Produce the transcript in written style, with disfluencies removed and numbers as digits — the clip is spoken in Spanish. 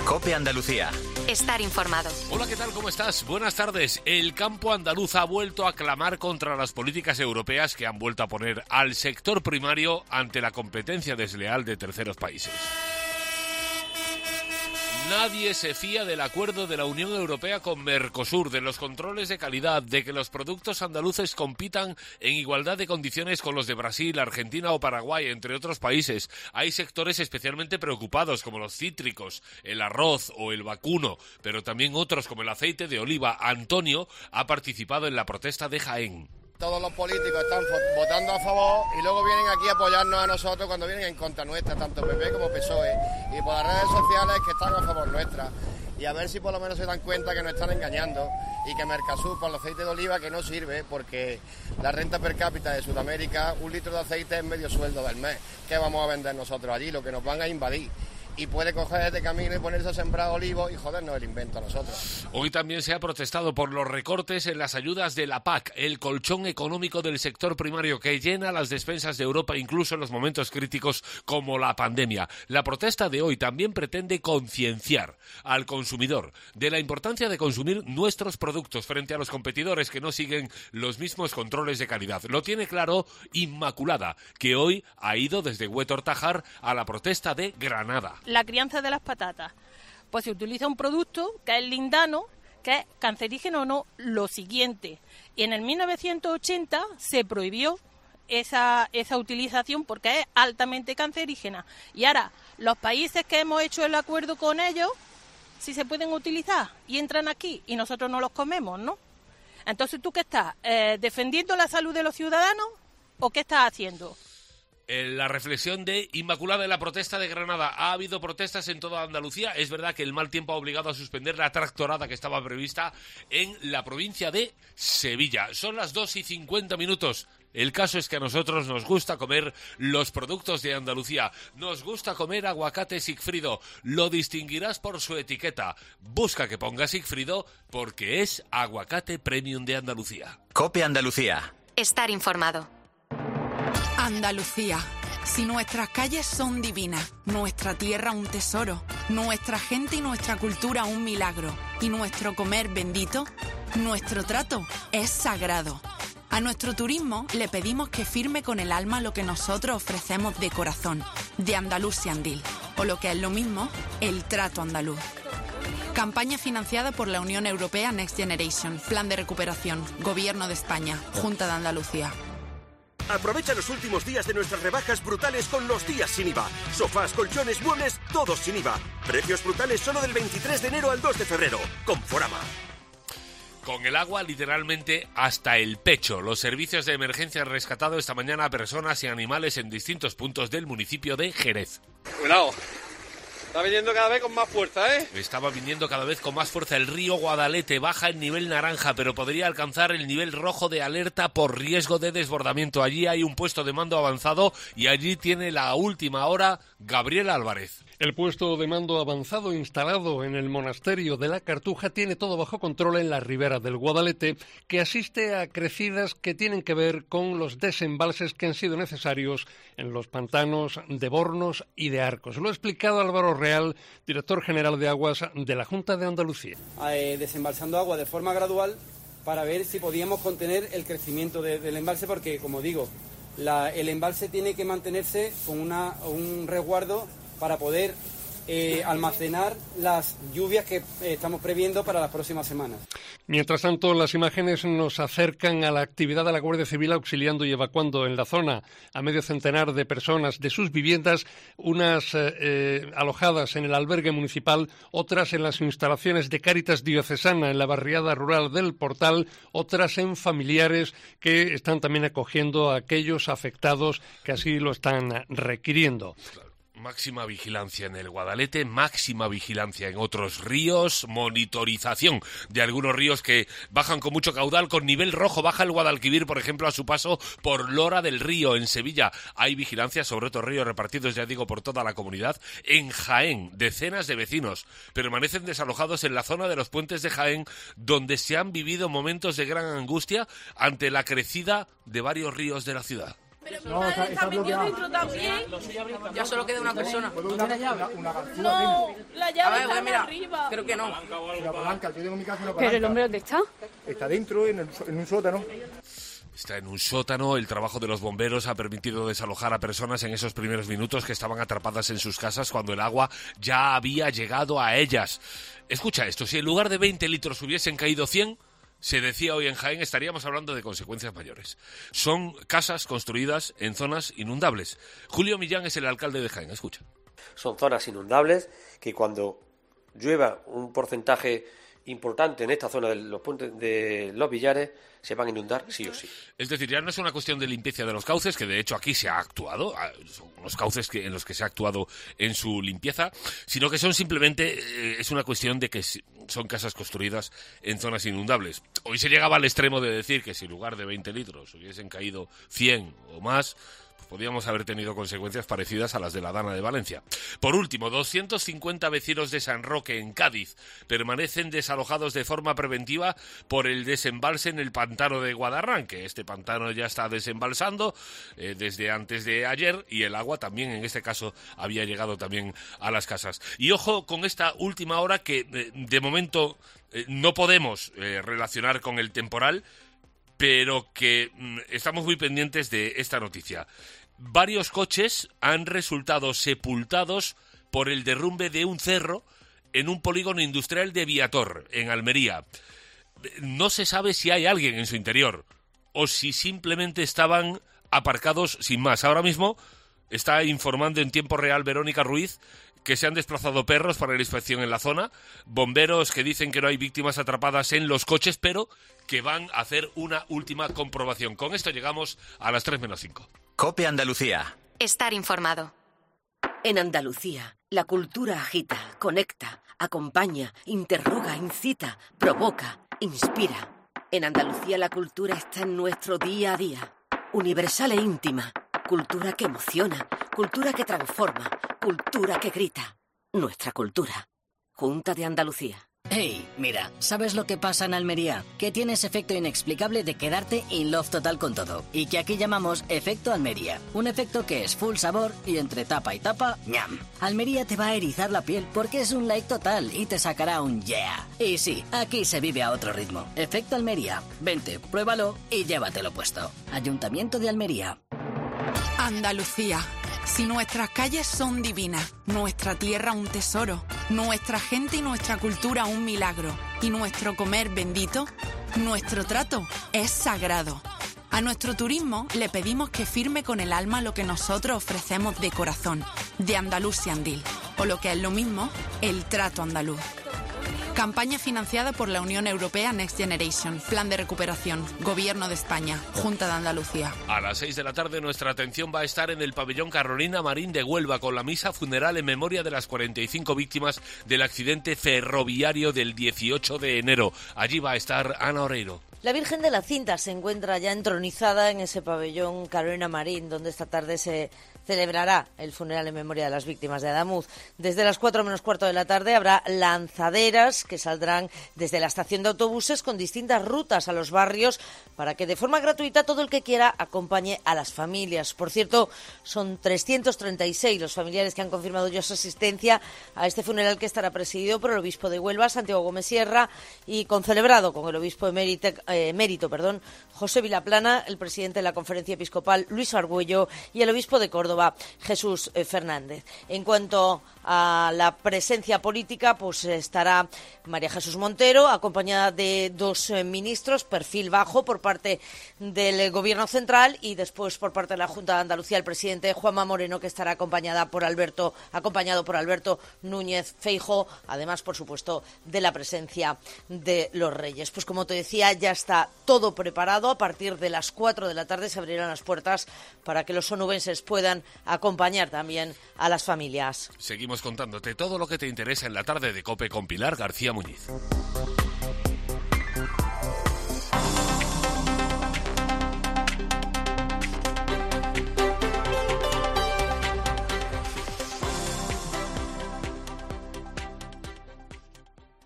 COPE Andalucía. Estar informado. Hola, ¿qué tal? ¿Cómo estás? Buenas tardes. El campo andaluz ha vuelto a clamar contra las políticas europeas que han vuelto a poner al sector primario ante la competencia desleal de terceros países. Nadie se fía del acuerdo de la Unión Europea con Mercosur, de los controles de calidad, de que los productos andaluces compitan en igualdad de condiciones con los de Brasil, Argentina o Paraguay, entre otros países. Hay sectores especialmente preocupados, como los cítricos, el arroz o el vacuno, pero también otros como el aceite de oliva. Antonio ha participado en la protesta de Jaén. Todos los políticos están votando a favor y luego vienen aquí a apoyarnos a nosotros cuando vienen en contra nuestra, tanto PP como PSOE, y por las redes sociales que están a favor nuestra. Y a ver si por lo menos se dan cuenta que nos están engañando y que Mercosur, por el aceite de oliva, que no sirve, porque la renta per cápita de Sudamérica, un litro de aceite es medio sueldo del mes. ¿Qué vamos a vender nosotros allí? Lo que nos van a invadir. Y puede coger este camino y ponerse a sembrar olivos y jodernos el invento a nosotros. Hoy también se ha protestado por los recortes en las ayudas de la PAC, el colchón económico del sector primario que llena las despensas de Europa incluso en los momentos críticos como la pandemia. La protesta de hoy también pretende concienciar al consumidor de la importancia de consumir nuestros productos frente a los competidores que no siguen los mismos controles de calidad. Lo tiene claro Inmaculada, que hoy ha ido desde Huétor Tajar a la protesta de Granada. La crianza de las patatas, pues se utiliza un producto que es lindano, que es cancerígeno o no, lo siguiente. Y en el 1980 se prohibió esa utilización porque es altamente cancerígena. Y ahora, los países que hemos hecho el acuerdo con ellos, sí se pueden utilizar y entran aquí y nosotros no los comemos, ¿no? Entonces, ¿tú qué estás? ¿Defendiendo la salud de los ciudadanos o qué estás haciendo? La reflexión de Inmaculada en la protesta de Granada. Ha habido protestas en toda Andalucía. Es verdad que el mal tiempo ha obligado a suspender la tractorada que estaba prevista en la provincia de Sevilla. Son las 2:50. El caso es que a nosotros nos gusta comer los productos de Andalucía. Nos gusta comer aguacate Sigfrido. Lo distinguirás por su etiqueta. Busca que ponga Sigfrido porque es aguacate premium de Andalucía. COPE Andalucía. Estar informado. Andalucía. Si nuestras calles son divinas, nuestra tierra un tesoro, nuestra gente y nuestra cultura un milagro, y nuestro comer bendito, nuestro trato es sagrado. A nuestro turismo le pedimos que firme con el alma lo que nosotros ofrecemos de corazón, de Andalusian Deal, o lo que es lo mismo, el trato andaluz. Campaña financiada por la Unión Europea Next Generation, Plan de Recuperación, Gobierno de España, Junta de Andalucía. Aprovecha los últimos días de nuestras rebajas brutales con los días sin IVA. Sofás, colchones, muebles, todos sin IVA. Precios brutales solo del 23 de enero al 2 de febrero. Conforama. Con el agua literalmente hasta el pecho. Los servicios de emergencia han rescatado esta mañana a personas y animales en distintos puntos del municipio de Jerez. Cuidado. Está viniendo cada vez con más fuerza, ¿eh? Estaba viniendo cada vez con más fuerza. El río Guadalete baja el nivel naranja, pero podría alcanzar el nivel rojo de alerta por riesgo de desbordamiento. Allí hay un puesto de mando avanzado y allí tiene la última hora Gabriel Álvarez. El puesto de mando avanzado instalado en el monasterio de la Cartuja tiene todo bajo control en la ribera del Guadalete, que asiste a crecidas que tienen que ver con los desembalses que han sido necesarios en los pantanos de Bornos y de Arcos. Lo ha explicado Álvaro Real, director general de Aguas de la Junta de Andalucía. Desembalsando agua de forma gradual para ver si podíamos contener el crecimiento del embalse, porque, como digo, el embalse tiene que mantenerse con un resguardo para poder almacenar las lluvias que estamos previendo para las próximas semanas. Mientras tanto, las imágenes nos acercan a la actividad de la Guardia Civil auxiliando y evacuando en la zona a medio centenar de personas de sus viviendas, unas alojadas en el albergue municipal, otras en las instalaciones de Cáritas Diocesana en la barriada rural del Portal, otras en familiares que están también acogiendo a aquellos afectados que así lo están requiriendo. Máxima vigilancia en el Guadalete, máxima vigilancia en otros ríos, monitorización de algunos ríos que bajan con mucho caudal, con nivel rojo. Baja el Guadalquivir, por ejemplo, a su paso por Lora del Río, en Sevilla. Hay vigilancia sobre otros ríos repartidos, ya digo, por toda la comunidad. En Jaén, decenas de vecinos permanecen desalojados en la zona de los puentes de Jaén, donde se han vivido momentos de gran angustia ante la crecida de varios ríos de la ciudad. No, está metido dentro también. Ya solo queda una persona. ¿Tiene llave? No, la llave está mira, arriba. creo que no. Mira, palanca, yo tengo mi casa una palanca. ¿Pero el hombre dónde está? Está dentro, en un sótano. Está en un sótano. El trabajo de los bomberos ha permitido desalojar a personas en esos primeros minutos que estaban atrapadas en sus casas cuando el agua ya había llegado a ellas. Escucha esto, si en lugar de 20 litros hubiesen caído 100, se decía hoy en Jaén, estaríamos hablando de consecuencias mayores. Son casas construidas en zonas inundables. Julio Millán es el alcalde de Jaén, escucha. Son zonas inundables que cuando llueva un porcentaje importante en esta zona de los puentes de los Villares se van a inundar sí o sí. Es decir, ya no es una cuestión de limpieza de los cauces, que de hecho aquí se ha actuado, son unos cauces en los que se ha actuado en su limpieza, sino que son simplemente, es una cuestión de que son casas construidas en zonas inundables. Hoy se llegaba al extremo de decir que si en lugar de 20 litros hubiesen caído 100 o más, podíamos haber tenido consecuencias parecidas a las de la Dana de Valencia. Por último, 250 vecinos de San Roque, en Cádiz, permanecen desalojados de forma preventiva por el desembalse en el pantano de Guadarranque. Este pantano ya está desembalsando desde antes de ayer y el agua también, en este caso, había llegado también a las casas. Y ojo con esta última hora que, de momento, no podemos relacionar con el temporal, pero que estamos muy pendientes de esta noticia. Varios coches han resultado sepultados por el derrumbe de un cerro en un polígono industrial de Viator, en Almería. No se sabe si hay alguien en su interior o si simplemente estaban aparcados sin más. Ahora mismo está informando en tiempo real Verónica Ruiz que se han desplazado perros para la inspección en la zona, bomberos que dicen que no hay víctimas atrapadas en los coches, pero que van a hacer una última comprobación. Con esto llegamos a las 3 menos 5. COPE Andalucía. Estar informado. En Andalucía, la cultura agita, conecta, acompaña, interroga, incita, provoca, inspira. En Andalucía la cultura está en nuestro día a día. Universal e íntima. Cultura que emociona, cultura que transforma, cultura que grita. Nuestra cultura. Junta de Andalucía. Hey, mira, ¿sabes lo que pasa en Almería? Que tienes efecto inexplicable de quedarte in love total con todo. Y que aquí llamamos efecto Almería. Un efecto que es full sabor y entre tapa y tapa, ¡ñam! Almería te va a erizar la piel porque es un like total y te sacará un yeah. Y sí, aquí se vive a otro ritmo. Efecto Almería. Vente, pruébalo y llévatelo puesto. Ayuntamiento de Almería. Andalucía. Si nuestras calles son divinas, nuestra tierra un tesoro, nuestra gente y nuestra cultura un milagro, y nuestro comer bendito, nuestro trato es sagrado. A nuestro turismo le pedimos que firme con el alma lo que nosotros ofrecemos de corazón, de Andalusia Andil, o lo que es lo mismo, el trato andaluz. Campaña financiada por la Unión Europea Next Generation, Plan de Recuperación, Gobierno de España, Junta de Andalucía. A las 6 de la tarde nuestra atención va a estar en el pabellón Carolina Marín de Huelva con la misa funeral en memoria de las 45 víctimas del accidente ferroviario del 18 de enero. Allí va a estar Ana Oreiro. La Virgen de la Cinta se encuentra ya entronizada en ese pabellón Carolina Marín, donde esta tarde se celebrará el funeral en memoria de las víctimas de Adamuz. Desde las 4 menos cuarto de la tarde habrá lanzaderas que saldrán desde la estación de autobuses con distintas rutas a los barrios para que de forma gratuita todo el que quiera acompañe a las familias. Por cierto, son 336 los familiares que han confirmado ya su asistencia a este funeral que estará presidido por el obispo de Huelva, Santiago Gómez Sierra, y concelebrado con el obispo emérito, José Vilaplana, el presidente de la Conferencia Episcopal, Luis Argüello, y el obispo de Córdoba, Jesús Fernández. En cuanto a la presencia política, pues estará María Jesús Montero, acompañada de dos ministros, perfil bajo por parte del Gobierno central, y después por parte de la Junta de Andalucía el presidente Juanma Moreno, que estará acompañado por Alberto Núñez Feijóo, además, por supuesto, de la presencia de los Reyes. Pues como te decía, ya está todo preparado. A partir de las 4 de la tarde se abrirán las puertas para que los onubenses puedan acompañar también a las familias. Seguimos contándote todo lo que te interesa en la tarde de COPE con Pilar García Muñiz.